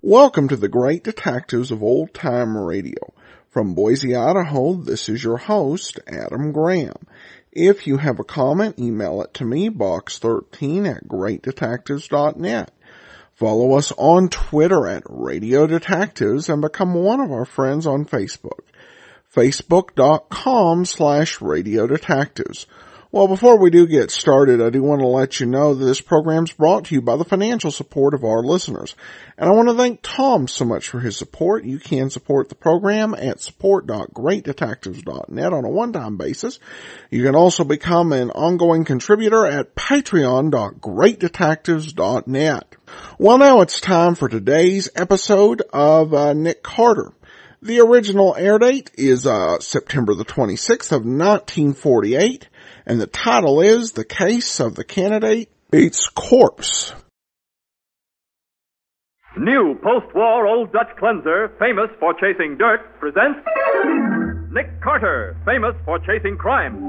Welcome to the Great Detectives of Old Time Radio. From Boise, Idaho, this is your host, Adam Graham. If you have a comment, email it to me, box13@greatdetectives.net. Follow us on Twitter at Radio Detectives and become one of our friends on Facebook. Facebook.com/Radio Detectives. Well, before we do get started, I do want to let you know that this program is brought to you by the financial support of our listeners. And I want to thank Tom so much for his support. You can support the program at support.greatdetectives.net on a one-time basis. You can also become an ongoing contributor at patreon.greatdetectives.net. Well, now it's time for today's episode of Nick Carter. The original air date is September the 26th of 1948. And the title is The Case of the Candidate's Corpse. New post-war Old Dutch cleanser, famous for chasing dirt, presents Nick Carter, famous for chasing crime.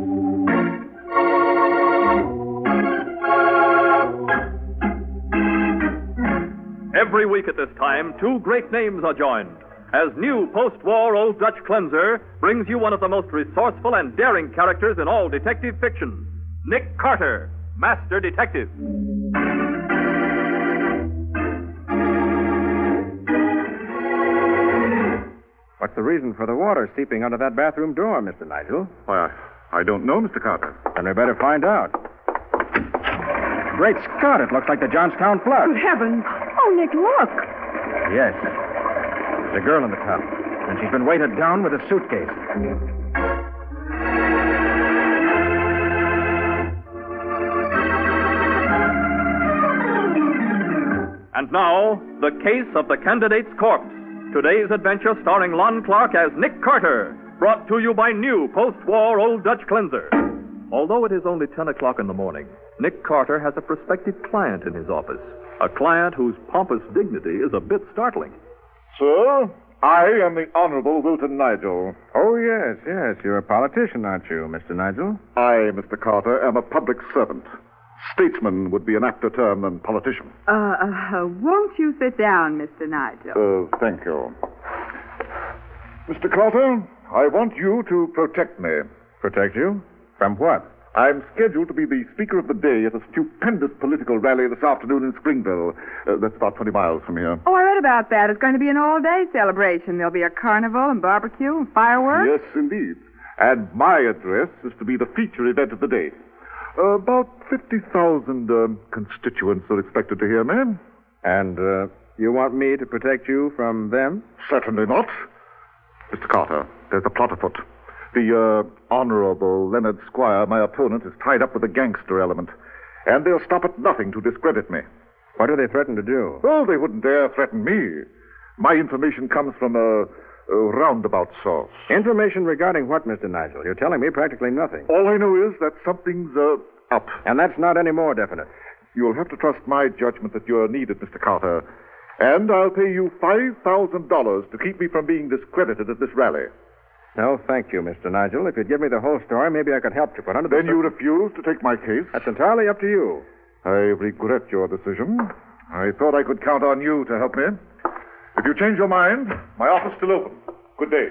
Every week at this time, two great names are joined, as new post-war Old Dutch cleanser brings you one of the most resourceful and daring characters in all detective fiction, Nick Carter, Master Detective. What's the reason for the water seeping under that bathroom door, Mr. Nigel? Why, I don't know, Mr. Carter. Then we better find out. Great Scott, it looks like the Johnstown flood. Good heavens. Oh, Nick, look. Yes. There's a girl in the tub, and she's been weighted down with a suitcase. And now, the case of the candidate's corpse. Today's adventure starring Lon Clark as Nick Carter, brought to you by new post-war Old Dutch cleanser. Although it is only 10 o'clock in the morning, Nick Carter has a prospective client in his office, a client whose pompous dignity is a bit startling. Sir, I am the Honorable Wilton Nigel. Oh, yes. You're a politician, aren't you, Mr. Nigel? I, Mr. Carter, am a public servant. Statesman would be an apter term than politician. Won't you sit down, Mr. Nigel? Thank you. Mr. Carter, I want you to protect me. Protect you? From what? I'm scheduled to be the speaker of the day at a stupendous political rally this afternoon in Springville. That's about 20 miles from here. Oh, I read about that. It's going to be an all-day celebration. There'll be a carnival and barbecue and fireworks. Yes, indeed. And my address is to be the feature event of the day. About 50,000 constituents are expected to hear me. And you want me to protect you from them? Certainly not. Mr. Carter, there's a plot afoot. The Honorable Leonard Squire, my opponent, is tied up with a gangster element. And they'll stop at nothing to discredit me. What do they threaten to do? Oh, they wouldn't dare threaten me. My information comes from a roundabout source. Information regarding what, Mr. Nigel? You're telling me practically nothing. All I know is that something's up. And that's not any more definite. You'll have to trust my judgment that you're needed, Mr. Carter. And I'll pay you $5,000 to keep me from being discredited at this rally. No, thank you, Mr. Nigel. If you'd give me the whole story, maybe I could help you. But under Then you refuse to take my case? That's entirely up to you. I regret your decision. I thought I could count on you to help me. If you change your mind, my office is still open. Good day.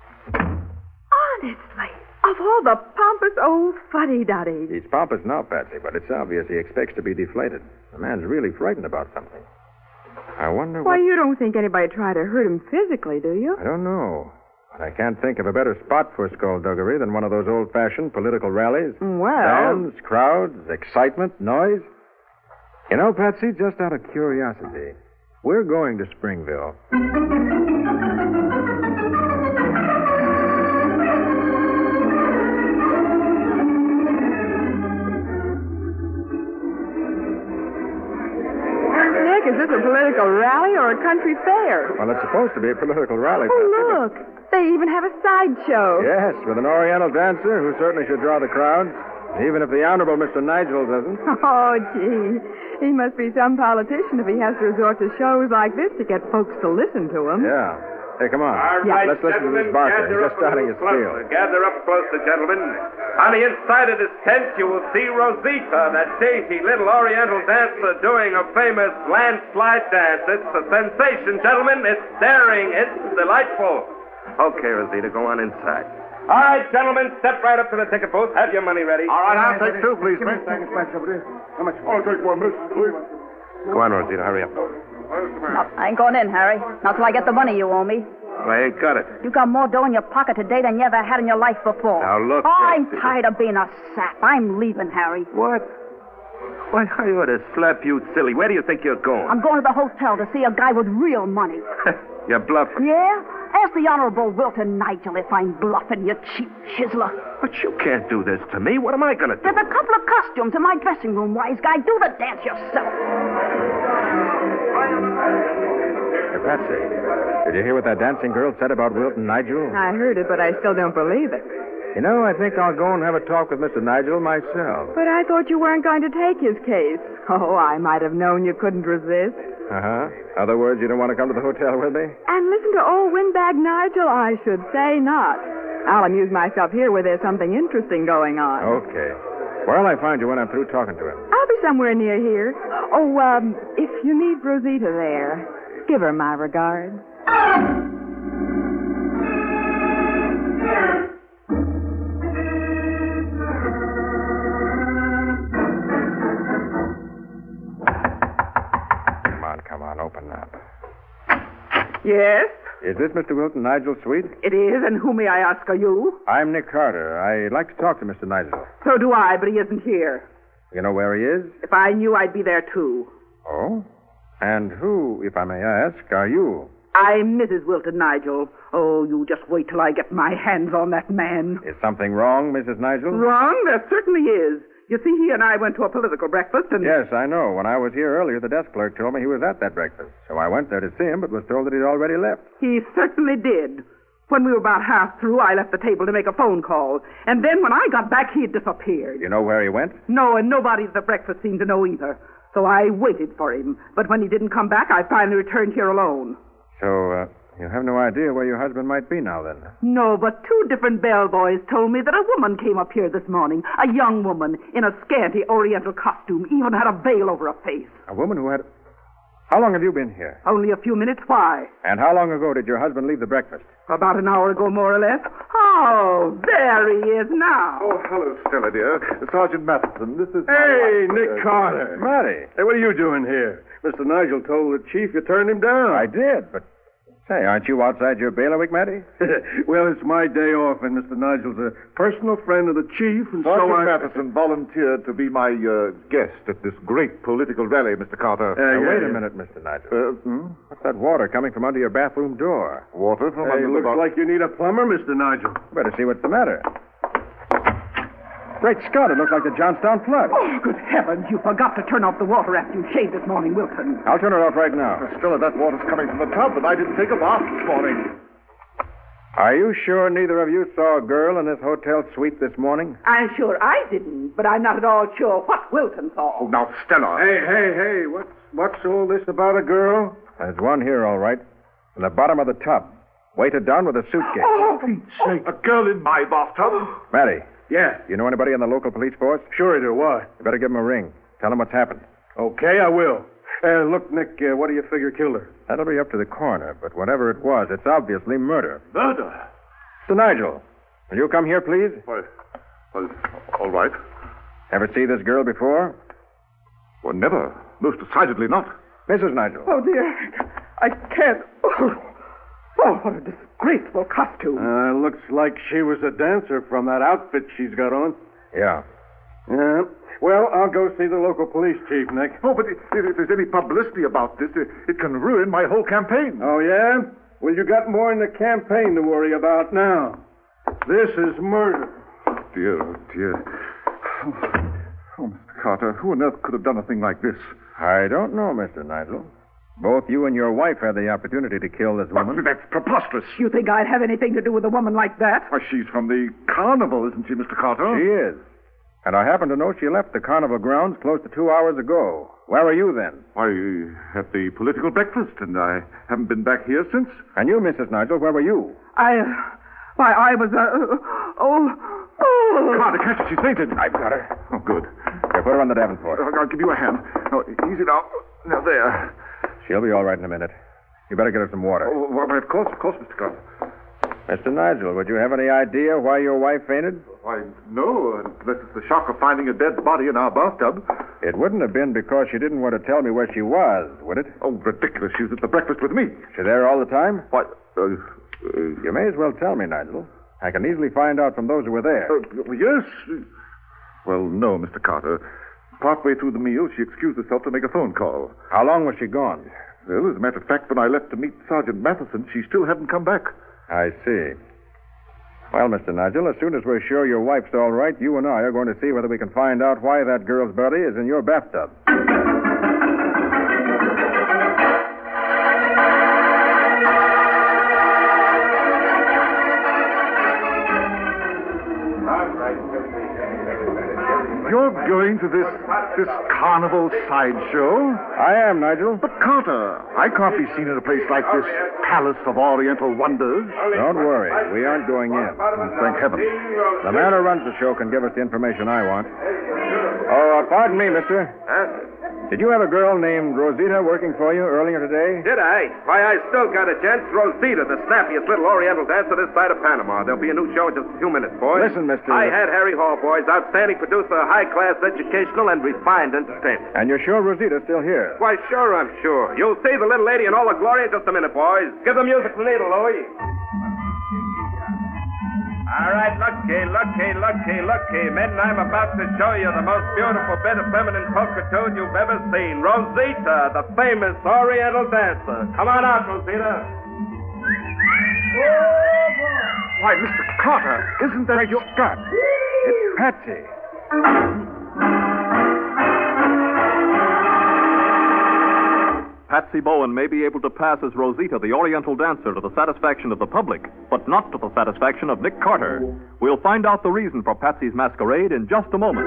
Honestly, of all the pompous old fuddy-duddies. He's pompous now, Patsy, but it's obvious he expects to be deflated. The man's really frightened about something. I wonder Why, what... you don't think anybody tried to hurt him physically, do you? I don't know. But I can't think of a better spot for skullduggery than one of those old-fashioned political rallies. Well... Bands, crowds, excitement, noise. You know, Patsy, just out of curiosity, we're going to Springville. Nick, is this a political rally or a country fair? Well, it's supposed to be a political rally. Oh, look. They even have a sideshow. Yes, with an Oriental dancer who certainly should draw the crowds, even if the Honorable Mr. Nigel doesn't. Oh, gee. He must be some politician if he has to resort to shows like this to get folks to listen to him. Yeah. Hey, come on. All right, Let's listen to this Barker. He's just starting his spiel. Gather up closer, gentlemen. On the inside of this tent, you will see Rosita, that dainty little Oriental dancer doing a famous landslide dance. It's a sensation, gentlemen. It's daring. It's delightful. Okay, Rosita, go on inside. All right, gentlemen, step right up to the ticket booth. Have your money ready. All right, I'll take two, please, miss. How much? I'll take one, miss, please. Go on, Rosita, hurry up. No, I ain't going in, Harry. Not till I get the money you owe me. I ain't got it. You got more dough in your pocket today than you ever had in your life before. Now, look, Oh, I'm Rosita. tired of being a sap. I'm leaving, Harry. What? Why, I ought to slap you silly. Where do you think you're going? I'm going to the hotel to see a guy with real money. You're bluffing. Yeah? Ask the Honorable Wilton Nigel if I'm bluffing, you cheap chiseler. But you can't do this to me. What am I going to do? There's a couple of costumes in my dressing room, wise guy. Do the dance yourself. Hey, Patsy, did you hear what that dancing girl said about Wilton Nigel? I heard it, but I still don't believe it. You know, I think I'll go and have a talk with Mr. Nigel myself. But I thought you weren't going to take his case. Oh, I might have known you couldn't resist. Uh-huh. Other words, you don't want to come to the hotel with me? And listen to old Windbag Nigel, I should say not. I'll amuse myself here where there's something interesting going on. Okay. Where'll I find you when I'm through talking to him? I'll be somewhere near here. Oh, if you need Rosita there, give her my regards. Come on, open up. Yes, Is this Mr. Wilton Nigel's suite? it is. And who, may I ask, are you? I'm Nick Carter. I'd like to talk to Mr. Nigel. So do I, but he isn't here. You know where he is? If I knew, I'd be there, too. Oh? And who, if I may ask, are you? I'm Mrs. Wilton Nigel. Oh, you just wait till I get my hands on that man. Is something wrong, Mrs. Nigel? Wrong? There certainly is. You see, he and I went to a political breakfast and... Yes, I know. When I was here earlier, the desk clerk told me he was at that breakfast. So I went there to see him, but was told that he'd already left. He certainly did. When we were about half through, I left the table to make a phone call. And then when I got back, he had disappeared. You know where he went? No, and nobody at the breakfast seemed to know either. So I waited for him. But when he didn't come back, I finally returned here alone. So, you have no idea where your husband might be now, then? No, but two different bellboys told me that a woman came up here this morning. A young woman in a scanty oriental costume, even had a veil over her face. A woman who had... How long have you been here? Only a few minutes. Why? And how long ago did your husband leave the breakfast? About an hour ago, more or less. Oh, there he is now. Oh, hello, Stella, dear. Sergeant Matheson, this is... Hey, Nick Carter. Matty. Hey, what are you doing here? Mr. Nigel told the chief you turned him down. I did, but... Say, aren't you outside your bailiwick, Matty? Well, it's my day off, and Mr. Nigel's a personal friend of the chief, and Sergeant so I... Matheson volunteered to be my guest at this great political rally, Mr. Carter. Now, wait a minute, Mr. Nigel. What's that water coming from under your bathroom door? Water from Hey, under looks the like you need a plumber, Mr. Nigel. Better see what's the matter. Great Scott, it looks like the Johnstown flood. Oh, good heavens, you forgot to turn off the water after you shaved this morning, Wilton. I'll turn it off right now. Stella, that water's coming from the tub, and I didn't take a bath this morning. Are you sure neither of you saw a girl in this hotel suite this morning? I'm sure I didn't, but I'm not at all sure what Wilton saw. Oh, now, Stella. Hey, what's all this about a girl? There's one here, all right. In the bottom of the tub. Weighted down with a suitcase. Oh, for Pete's sake. A girl in my bathtub? Matty, Yeah, you know anybody in the local police force? sure I do. Why? You better give them a ring. Tell them what's happened. Okay, I will. Look, Nick, what do you figure killed her? That'll be up to the coroner, but whatever it was, it's obviously murder. Murder? Mr. Nigel, will you come here, please? Why, well, all right. Ever see this girl before? Well, never. Most decidedly not. Mrs. Nigel. Oh, dear. I can't. Oh, what a disgraceful costume. Looks like she was a dancer from that outfit she's got on. Yeah. Yeah. Well, I'll go see the local police chief, Nick. Oh, but if there's any publicity about this, it can ruin my whole campaign. Oh, yeah? Well, you got more in the campaign to worry about now. This is murder. Dear, oh, dear. Oh, Mr. Carter, who on earth could have done a thing like this? I don't know, Mr. Nigel. Both you and your wife had the opportunity to kill this woman. That's preposterous. You think I'd have anything to do with a woman like that? Why, she's from the carnival, isn't she, Mr. Carter? She is. And I happen to know she left the carnival grounds close to 2 hours ago. Where were you then? Why, at the political breakfast, and I haven't been back here since. And you, Mrs. Nigel, where were you? I was, Carter, catch her. She's fainted. I've got her. Oh, good. Here, put her on the Davenport. I'll give you a hand. Now, easy now. Now, there. She'll be all right in a minute. You better get her some water. Oh, well, of course, Mr. Carter. Mr. Nigel, would you have any idea why your wife fainted? Why, no, unless it's the shock of finding a dead body in our bathtub. It wouldn't have been because she didn't want to tell me where she was, would it? Oh, ridiculous. She was at the breakfast with me. She's there all the time? Why, You may as well tell me, Nigel. I can easily find out from those who were there. yes. Well, no, Mr. Carter. Partway through the meal, she excused herself to make a phone call. How long was she gone? Well, as a matter of fact, when I left to meet Sergeant Matheson, she still hadn't come back. I see. Well, Mr. Nigel, as soon as we're sure your wife's all right, you and I are going to see whether we can find out why that girl's body is in your bathtub. You're going to this carnival sideshow? I am, Nigel. But, Carter, I can't be seen in a place like this Palace of Oriental Wonders. Don't worry. We aren't going in. Thank heaven. The man who runs the show can give us the information I want. Oh, pardon me, mister. Did you have a girl named Rosita working for you earlier today? Did I? Why, I still got a chance. Rosita, the snappiest little Oriental dancer this side of Panama. There'll be a new show in just a few minutes, boys. Listen, mister. I had Harry Hall, boys. Outstanding producer, high-class educational, and refined entertainment. And you're sure Rosita's still here? Why, sure, I'm sure. You'll see the little lady in all her glory in just a minute, boys. Give the music the needle, Louie. All right, looky. Men, I'm about to show you the most beautiful bit of feminine pulchritude you've ever seen. Rosita, the famous Oriental dancer. Come on out, Rosita. Why, Mr. Carter, isn't that your... Scott, it's Patsy. Patsy Bowen may be able to pass as Rosita, the Oriental dancer, to the satisfaction of the public, but not to the satisfaction of Nick Carter. We'll find out the reason for Patsy's masquerade in just a moment.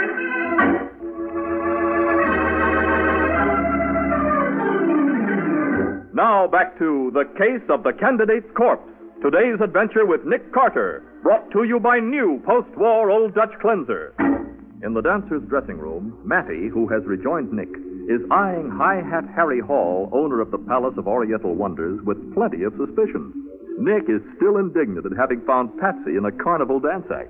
Now back to The Case of the Candidate's Corpse. Today's adventure with Nick Carter, brought to you by new post-war Old Dutch Cleanser. In the dancer's dressing room, Mattie, who has rejoined Nick, is eyeing High Hat Harry Hall, owner of the Palace of Oriental Wonders, with plenty of suspicion. Nick is still indignant at having found Patsy in a carnival dance act.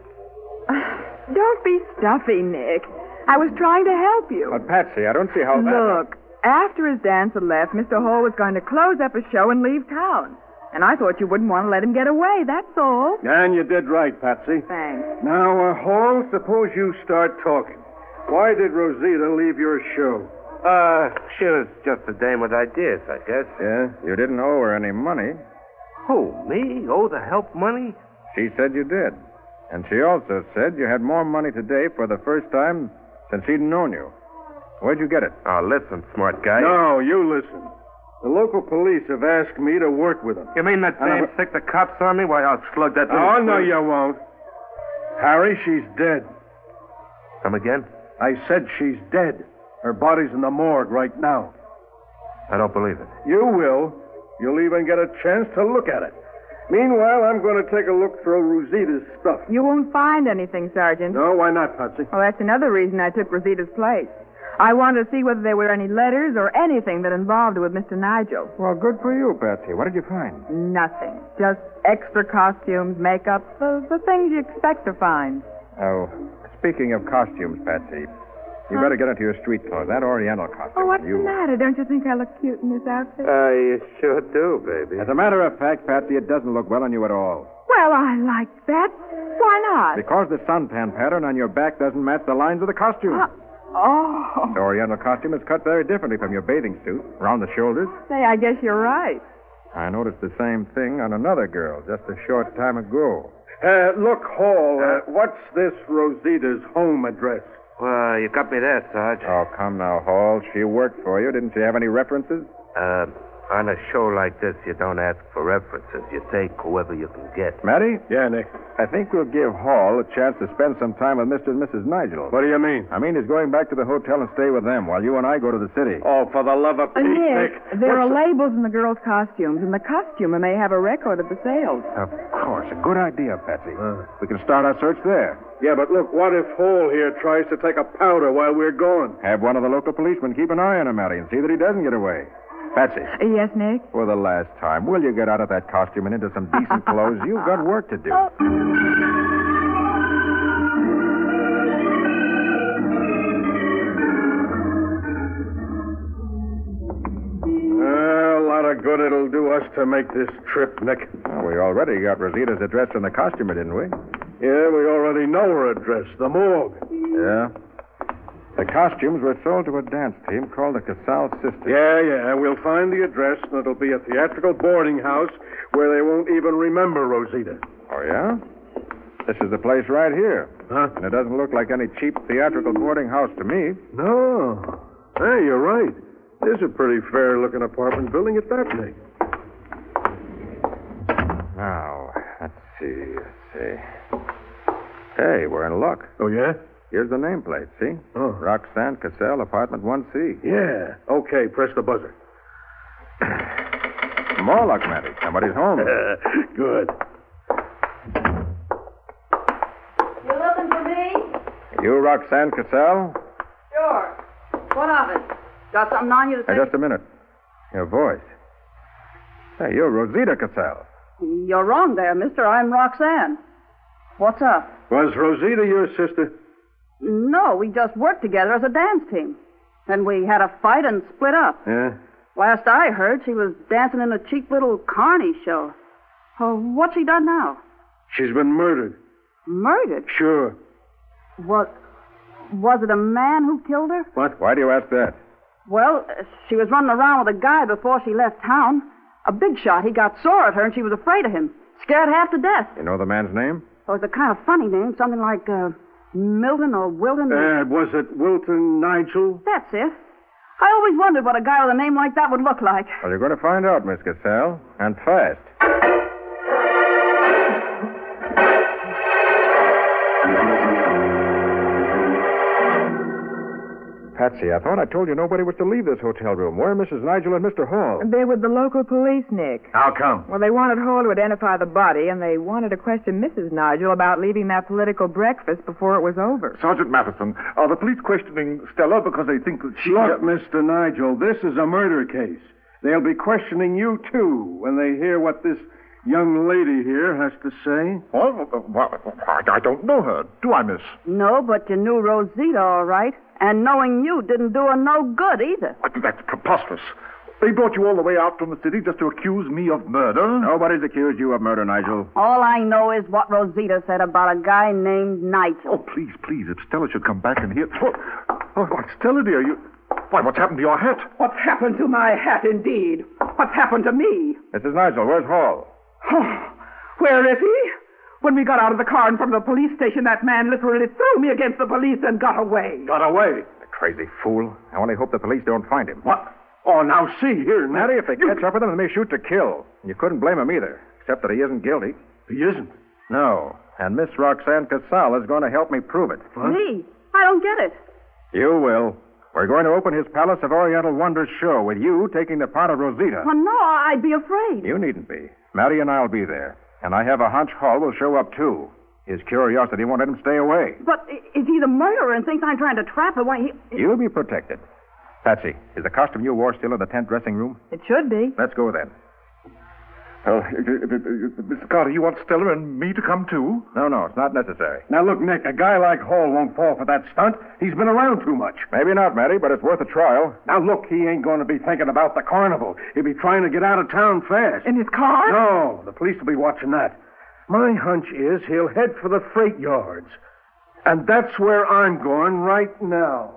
Don't be stuffy, Nick. I was trying to help you. But, Patsy, I don't see how Look, after his dancer left, Mr. Hall was going to close up his show and leave town. And I thought you wouldn't want to let him get away, that's all. And you did right, Patsy. Thanks. Now, Hall, suppose you start talking. Why did Rosita leave your show? She was just a dame with ideas, I guess. Yeah? You didn't owe her any money. Who, me? Owe the help money? She said you did. And she also said you had more money today for the first time since she'd known you. Where'd you get it? Oh, listen, smart guy. No, you listen. The local police have asked me to work with them. You mean that dame sick the cops on me? Why, I'll slug that... Oh, no, you won't. Harry, she's dead. Come again? I said she's dead. Her body's in the morgue right now. I don't believe it. You will. You'll even get a chance to look at it. Meanwhile, I'm going to take a look through Rosita's stuff. You won't find anything, Sergeant. No, why not, Patsy? Well, that's another reason I took Rosita's place. I wanted to see whether there were any letters or anything that involved her with Mr. Nigel. Well, good for you, Patsy. What did you find? Nothing. Just extra costumes, makeup, the things you expect to find. Oh, speaking of costumes, Patsy, you better get into your street clothes. That Oriental costume. Oh, what's the matter? Don't you think I look cute in this outfit? You sure do, baby. As a matter of fact, Patsy, it doesn't look well on you at all. Well, I like that. Why not? Because the suntan pattern on your back doesn't match the lines of the costume. Oh. The Oriental costume is cut very differently from your bathing suit, around the shoulders. Say, I guess you're right. I noticed the same thing on another girl just a short time ago. Look, Hall, what's this Rosita's home address? Well, you got me there, Sarge. Oh, come now, Hall. She worked for you. Didn't she have any references? On a show like this, you don't ask for references. You take whoever you can get. Matty? Yeah, Nick. I think we'll give Hall a chance to spend some time with Mr. and Mrs. Nigel. What do you mean? I mean, he's going back to the hotel and stay with them while you and I go to the city. Oh, for the love of Pete, Nick, Nick. there are labels in the girls' costumes, and the costumer may have a record of the sales. Of course. A good idea, Patsy. We can start our search there. Yeah, but look, what if Hall here tries to take a powder while we're gone? Have one of the local policemen keep an eye on him, Matty, and see that he doesn't get away. Patsy. Yes, Nick? For the last time, will you get out of that costume and into some decent clothes? You've got work to do. A lot of good it'll do us to make this trip, Nick. Well, we already got Rosita's address from the costumer, didn't we? Yeah, we already know her address, the morgue. Yeah. The costumes were sold to a dance team called the Casal Sisters. Yeah. We'll find the address, and it'll be a theatrical boarding house where they won't even remember Rosita. Oh, yeah? This is the place right here. Huh? And it doesn't look like any cheap theatrical boarding house to me. No. Hey, you're right. This is a pretty fair-looking apartment building at that, Nick. Now, let's see. Hey, we're in luck. Oh, yeah? Here's the nameplate, see? Oh. Roxanne Cassell, apartment 1C. Yeah. Okay, press the buzzer. More luck, Matty. Somebody's home. Good. You looking for me? You Roxanne Cassell? Sure. What of it? Got something on you to say? Hey, just a minute. Your voice. Hey, you're Rosita Cassell. You're wrong there, mister. I'm Roxanne. What's up? Was Rosita your sister? No, we just worked together as a dance team. Then we had a fight and split up. Yeah? Last I heard, she was dancing in a cheap little carny show. Oh, what's she done now? She's been murdered. Murdered? Sure. Was it a man who killed her? What? Why do you ask that? Well, she was running around with a guy before she left town. A big shot. He got sore at her, and she was afraid of him. Scared half to death. You know the man's name? Oh, it's a kind of funny name. Something like, Milton or Wilton. Was it Wilton Nigel? That's it. I always wondered what a guy with a name like that would look like. Well, you're going to find out, Miss Cassell. And fast. Patsy, I thought I told you nobody was to leave this hotel room. Where are Mrs. Nigel and Mr. Hall? They're with the local police, Nick. How come? Well, they wanted Hall to identify the body, and they wanted to question Mrs. Nigel about leaving that political breakfast before it was over. Sergeant Matheson, are the police questioning Stella because they think that she... Look, Mr. Nigel, this is a murder case. They'll be questioning you, too, when they hear what this young lady here has to say. I don't know her. Do I, miss? No, but you knew Rosita all right. And knowing you didn't do her no good either. That's preposterous. They brought you all the way out from the city just to accuse me of murder? Nobody's accused you of murder, Nigel. All I know is what Rosita said about a guy named Nigel. Oh, please, if Stella should come back and hear... Oh, Stella, dear, you... Why, what's happened to your hat? What's happened to my hat, indeed? What's happened to me? Mrs. Nigel, where's Hall? Where is he? When we got out of the car in front of the police station, that man literally threw me against the police and got away. Got away? The crazy fool. I only hope the police don't find him. What? Oh, now see here, Matty, if they catch up with him, they may shoot to kill. And you couldn't blame him either, except that he isn't guilty. He isn't? No. And Miss Roxanne Casal is going to help me prove it. What? Me? I don't get it. You will. We're going to open his Palace of Oriental Wonders show with you taking the part of Rosita. Well, no, I'd be afraid. You needn't be. Matty and I'll be there. And I have a hunch Hall will show up, too. His curiosity won't let him stay away. But if he's a murderer and thinks I'm trying to trap him, why, You'll be protected. Patsy, is the costume you wore still in the tent dressing room? It should be. Let's go then. Mr. Carter, you want Stella and me to come, too? No, it's not necessary. Now, look, Nick, a guy like Hall won't fall for that stunt. He's been around too much. Maybe not, Matty, but it's worth a trial. Now, look, he ain't going to be thinking about the carnival. He'll be trying to get out of town fast. In his car? No, the police will be watching that. My hunch is he'll head for the freight yards. And that's where I'm going right now.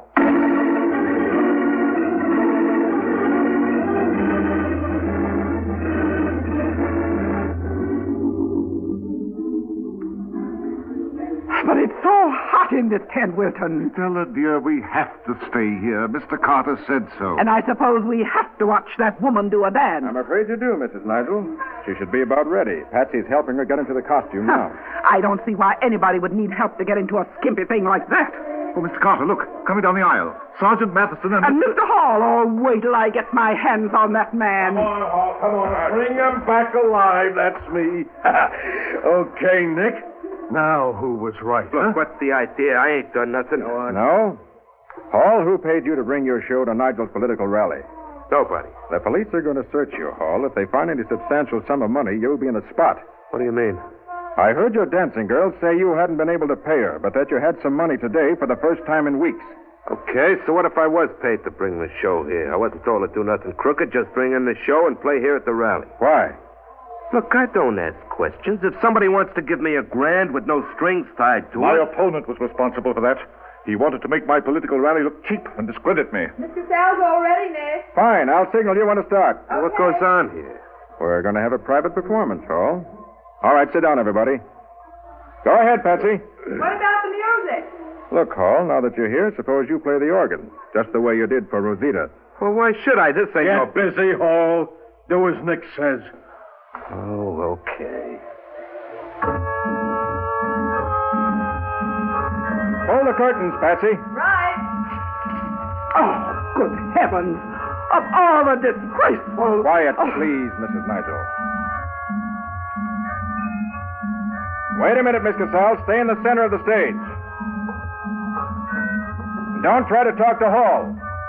But it's so hot in this tent, Wilton. Stella, dear, we have to stay here. Mr. Carter said so. And I suppose we have to watch that woman do a dance. I'm afraid you do, Mrs. Nigel. She should be about ready. Patsy's helping her get into the costume now. I don't see why anybody would need help to get into a skimpy thing like that. Oh, Mr. Carter, look. Coming down the aisle. Sergeant Matheson and... And Mr. Hall, oh, wait till I get my hands on that man. Come on, Hall, come on. Bring him back alive. That's me. Okay, Nick. Now who was right, huh? Look, what's the idea? I ain't done nothing. No? Hall, who paid you to bring your show to Nigel's political rally? Nobody. The police are going to search you, Hall. If they find any substantial sum of money, you'll be in the spot. What do you mean? I heard your dancing girl say you hadn't been able to pay her, but that you had some money today for the first time in weeks. Okay, so what if I was paid to bring the show here? I wasn't told to do nothing crooked, just bring in the show and play here at the rally. Why? Look, I don't ask questions. If somebody wants to give me $1,000 with no strings tied to My it... opponent was responsible for that. He wanted to make my political rally look cheap and discredit me. Mr. Sal's all ready, Nick. Fine, I'll signal you when to start. So what goes on here? We're going to have a private performance, Hall. All right, sit down, everybody. Go ahead, Patsy. What about the music? Look, Hall, now that you're here, suppose you play the organ, just the way you did for Rosita. Well, why should I? This ain't no... Get busy, Hall. Do as Nick says. Oh, okay. Pull the curtains, Patsy. Right. Oh, good heavens. Of all the disgraceful... Quiet, please, Mrs. Nigel. Wait a minute, Mr. Sal. Stay in the center of the stage. Don't try to talk to Hall.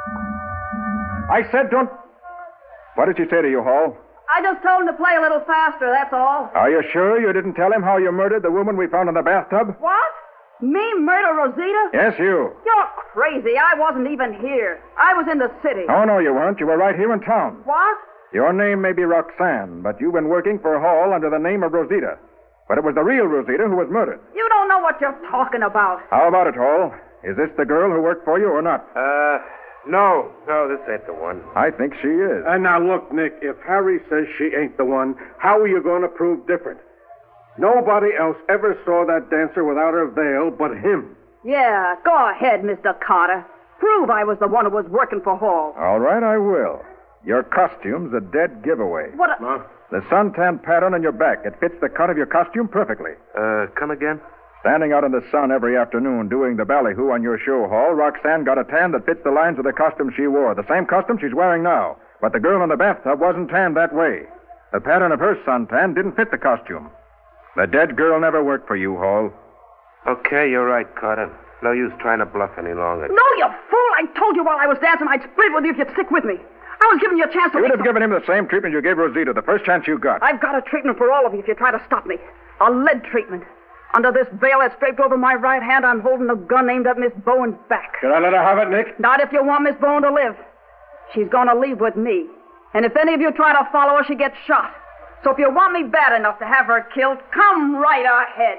I said don't... What did she say to you, Hall? I just told him to play a little faster, that's all. Are you sure you didn't tell him how you murdered the woman we found in the bathtub? What? Me murder Rosita? Yes, you. You're crazy. I wasn't even here. I was in the city. Oh, no, you weren't. You were right here in town. What? Your name may be Roxanne, but you've been working for Hall under the name of Rosita. But it was the real Rosita who was murdered. You don't know what you're talking about. How about it, Hall? Is this the girl who worked for you or not? No, this ain't the one. I think she is. And now, look, Nick, if Harry says she ain't the one, how are you going to prove different? Nobody else ever saw that dancer without her veil but him. Yeah, go ahead, Mr. Carter. Prove I was the one who was working for Hall. All right, I will. Your costume's a dead giveaway. What a... Huh? The suntan pattern on your back, it fits the cut of your costume perfectly. Come again? Standing out in the sun every afternoon doing the ballyhoo on your show, Hall, Roxanne got a tan that fits the lines of the costume she wore. The same costume she's wearing now. But the girl in the bathtub wasn't tanned that way. The pattern of her suntan didn't fit the costume. The dead girl never worked for you, Hall. Okay, you're right, Carter. No use trying to bluff any longer. No, you fool! I told you while I was dancing I'd split with you if you'd stick with me. I was giving you a chance to... You'd have given him the same treatment you gave Rosita the first chance you got. I've got a treatment for all of you if you try to stop me. A lead treatment. Under this veil that's draped over my right hand, I'm holding a gun aimed at Miss Bowen's back. Can I let her have it, Nick? Not if you want Miss Bowen to live. She's going to leave with me. And if any of you try to follow her, she gets shot. So if you want me bad enough to have her killed, come right ahead.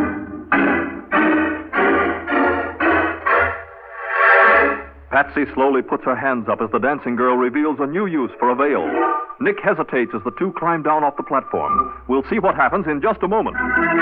Patsy slowly puts her hands up as the dancing girl reveals a new use for a veil. Nick hesitates as the two climb down off the platform. We'll see what happens in just a moment.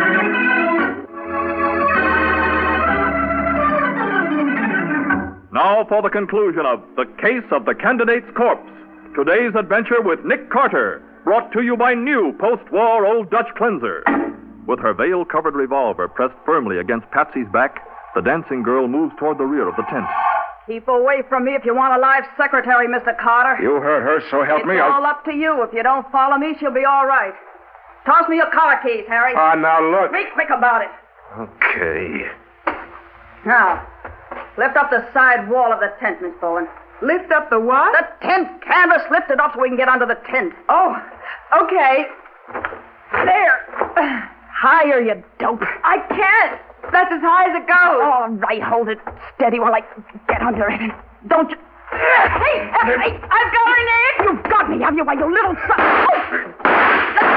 Now for the conclusion of The Case of the Candidate's Corpse. Today's adventure with Nick Carter, brought to you by new post-war Old Dutch Cleanser. With her veil-covered revolver pressed firmly against Patsy's back, the dancing girl moves toward the rear of the tent. Keep away from me if you want a live secretary, Mr. Carter. You heard her, so help me. It's all up to you. If you don't follow me, she'll be all right. Toss me your car keys, Harry. Now look. Be quick about it. Okay. Now, lift up the side wall of the tent, Miss Bowen. Lift up the what? The tent canvas. Lift it up so we can get under the tent. Oh, okay. There. Higher, you dope. I can't. That's as high as it goes. All right, hold it steady while I get under it. Don't you... Hey, I've got her, Nick. You've got me, have you, why, you little son... Oh.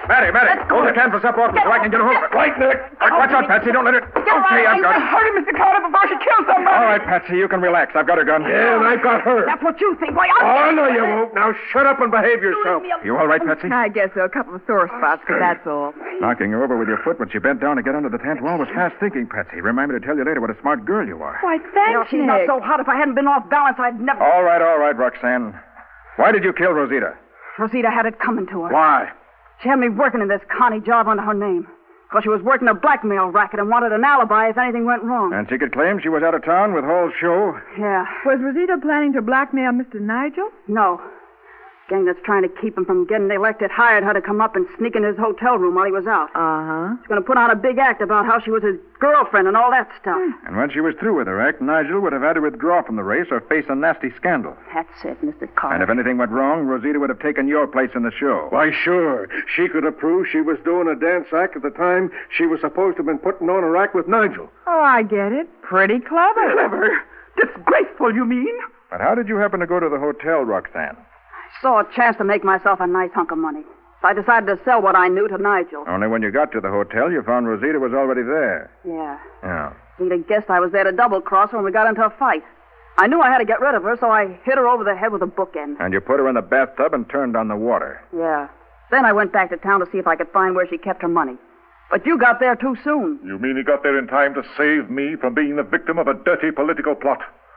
Matty, hold the canvas up off me so I can get a hold of it. Right, Nick. Watch out, Patsy. Don't let it... Okay, I've got it. Hurry, Mr. Carter, before she kills somebody. All right, Patsy, you can relax. I've got her gun. Yeah, and I've got her. That's what you think. Why, Oh, no, you won't. Now shut up and behave yourself. You all right, Patsy? I guess so. A couple of sore spots, but that's all. Knocking her over with your foot when she bent down to get under the tent wall was fast thinking, Patsy. Remind me to tell you later what a smart girl you are. Why, thanks, She's not Nick. so hot. If I hadn't been off balance, I'd never... All right, Roxanne. Why did you kill Rosita? Rosita had it coming to her. Why? She had me working in this Connie job under her name. Because she was working a blackmail racket and wanted an alibi if anything went wrong. And she could claim she was out of town with Hall's show? Yeah. Was Rosita planning to blackmail Mr. Nigel? No. Gang that's trying to keep him from getting elected hired her to come up and sneak in his hotel room while he was out. Uh-huh. She's going to put on a big act about how she was his girlfriend and all that stuff. And when she was through with her act, Nigel would have had to withdraw from the race or face a nasty scandal. That's it, Mr. Carter. And if anything went wrong, Rosita would have taken your place in the show. Why, sure. She could have proved she was doing a dance act at the time she was supposed to have been putting on a act with Nigel. Oh, I get it. Pretty clever. Clever. Disgraceful, you mean? But how did you happen to go to the hotel, Roxanne? Saw a chance to make myself a nice hunk of money. So I decided to sell what I knew to Nigel. Only when you got to the hotel, you found Rosita was already there. Yeah. Yeah. He'd have guessed I was there to double-cross her when we got into a fight. I knew I had to get rid of her, so I hit her over the head with a bookend. And you put her in the bathtub and turned on the water. Yeah. Then I went back to town to see if I could find where she kept her money. But you got there too soon. You mean he got there in time to save me from being the victim of a dirty political plot?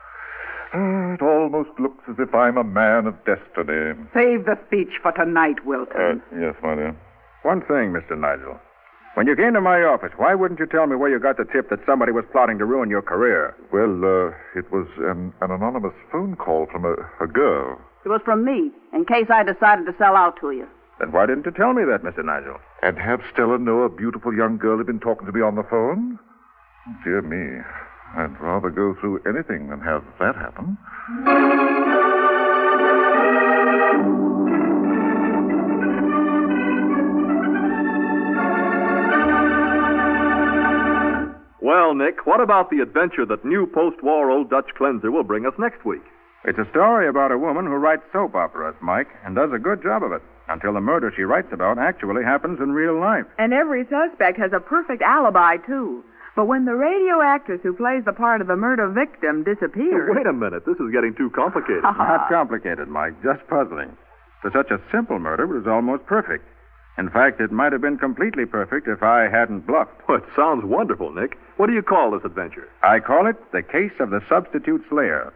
It almost looks as if I'm a man of destiny. Save the speech for tonight, Wilton. Yes, my dear. One thing, Mr. Nigel. When you came to my office, why wouldn't you tell me where you got the tip that somebody was plotting to ruin your career? Well, it was an anonymous phone call from a girl. It was from me, in case I decided to sell out to you. Then why didn't you tell me that, Mr. Nigel? And have Stella know a beautiful young girl had been talking to me on the phone? Dear me. I'd rather go through anything than have that happen. Well, Nick, what about the adventure that new post-war Old Dutch Cleanser will bring us next week? It's a story about a woman who writes soap operas, Mike, and does a good job of it, until the murder she writes about actually happens in real life. And every suspect has a perfect alibi, too. But when the radio actress who plays the part of the murder victim disappears... Wait a minute. This is getting too complicated. Not complicated, Mike, just puzzling. For such a simple murder, it was almost perfect. In fact, it might have been completely perfect if I hadn't bluffed. Well, it sounds wonderful, Nick. What do you call this adventure? I call it The Case of the Substitute Slayer.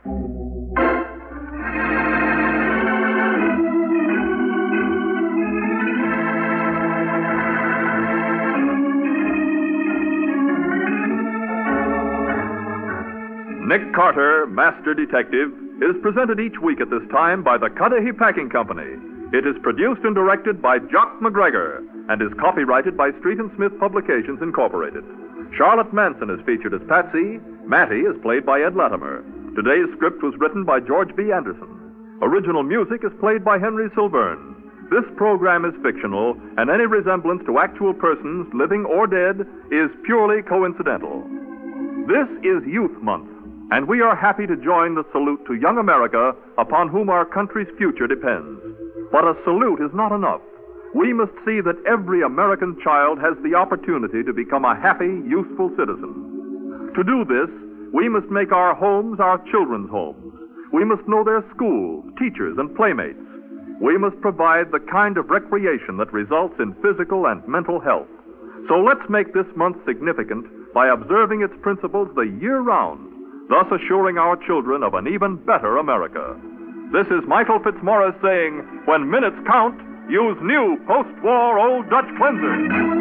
Nick Carter, Master Detective, is presented each week at this time by the Cudahy Packing Company. It is produced and directed by Jock McGregor and is copyrighted by Street and Smith Publications, Incorporated. Charlotte Manson is featured as Patsy. Mattie is played by Ed Latimer. Today's script was written by George B. Anderson. Original music is played by Henry Silverne. This program is fictional, and any resemblance to actual persons, living or dead, is purely coincidental. This is Youth Month, and we are happy to join the salute to young America, upon whom our country's future depends. But a salute is not enough. We must see that every American child has the opportunity to become a happy, useful citizen. To do this, we must make our homes our children's homes. We must know their schools, teachers, and playmates. We must provide the kind of recreation that results in physical and mental health. So let's make this month significant by observing its principles the year round, thus assuring our children of an even better America. This is Michael Fitzmaurice saying, when minutes count, use new post-war Old Dutch Cleanser.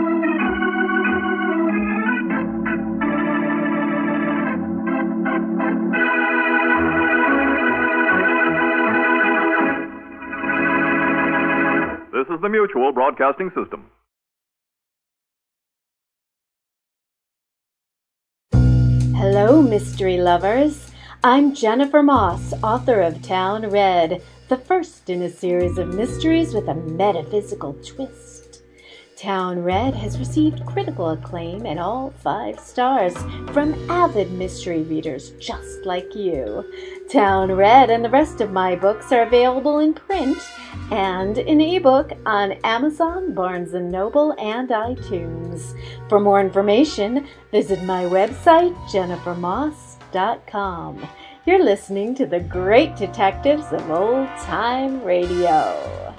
This is the Mutual Broadcasting System. Hello, mystery lovers. I'm Jennifer Moss, author of Town Red, the first in a series of mysteries with a metaphysical twist. Town Red has received critical acclaim and all 5 stars from avid mystery readers just like you. Town Red and the rest of my books are available in print and in ebook on Amazon, Barnes & Noble, and iTunes. For more information, visit my website, jennifermoss.com. You're listening to the Great Detectives of Old Time Radio.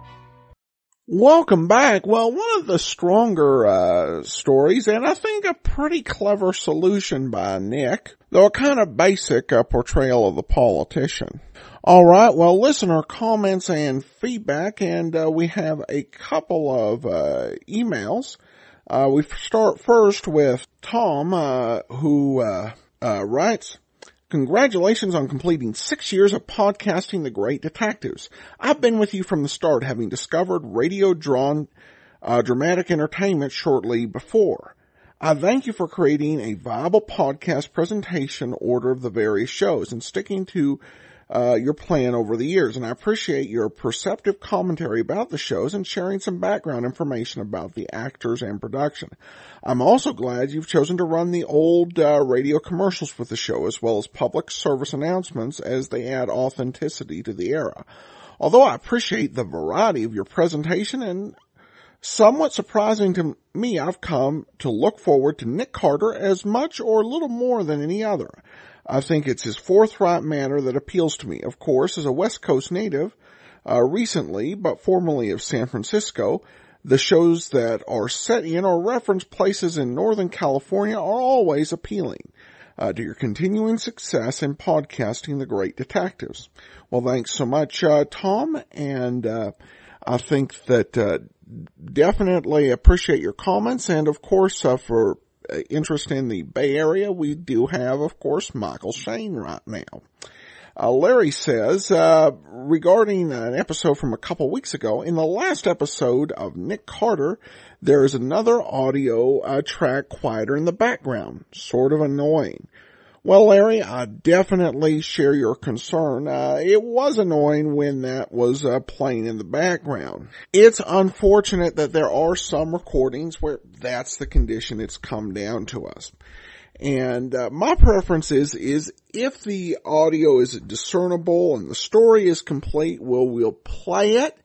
Welcome back. Well, one of the stronger stories, and I think a pretty clever solution by Nick, though a kind of basic portrayal of the politician. All right, well, listener comments and feedback, and we have a couple of emails. We start first with Tom, who writes, "Congratulations on completing 6 years of podcasting The Great Detectives. I've been with you from the start, having discovered radio-drawn dramatic entertainment shortly before. I thank you for creating a viable podcast presentation order of the various shows and sticking to your plan over the years, and I appreciate your perceptive commentary about the shows and sharing some background information about the actors and production. I'm also glad you've chosen to run the old radio commercials with the show, as well as public service announcements, as they add authenticity to the era. Although I appreciate the variety of your presentation, and somewhat surprising to me, I've come to look forward to Nick Carter as much or little more than any other. I think it's his forthright manner that appeals to me. Of course, as a West Coast native, recently, but formerly of San Francisco, the shows that are set in or reference places in Northern California are always appealing. To your continuing success in podcasting The Great Detectives." Well, thanks so much, Tom, and I think that definitely appreciate your comments, and of course, for interest in the Bay Area, we do have, of course, Michael Shane right now. Larry says, regarding an episode from a couple weeks ago, in the last episode of Nick Carter, there is another audio track quieter in the background, sort of annoying. Well, Larry, I definitely share your concern. It was annoying when that was playing in the background. It's unfortunate that there are some recordings where that's the condition it's come down to us. And my preference is if the audio is discernible and the story is complete, we'll play it.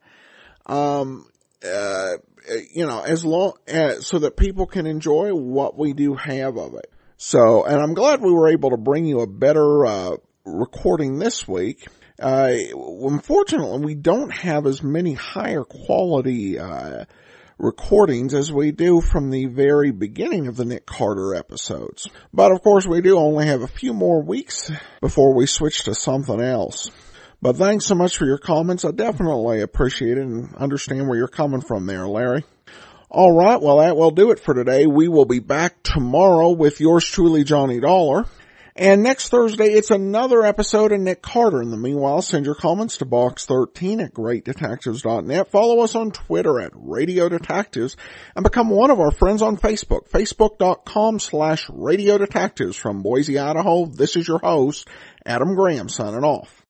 As long as so that people can enjoy what we do have of it. So, and I'm glad we were able to bring you a better recording this week. Unfortunately, we don't have as many higher quality recordings as we do from the very beginning of the Nick Carter episodes. But of course, we do only have a few more weeks before we switch to something else. But thanks so much for your comments. I definitely appreciate it and understand where you're coming from there, Larry. All right, well, that will do it for today. We will be back tomorrow with yours truly, Johnny Dollar. And next Thursday, it's another episode of Nick Carter. In the meanwhile, send your comments to box13 at greatdetectives.net. Follow us on Twitter at Radio Detectives and become one of our friends on Facebook, facebook.com/Radio Detectives. From Boise, Idaho, this is your host, Adam Graham, signing off.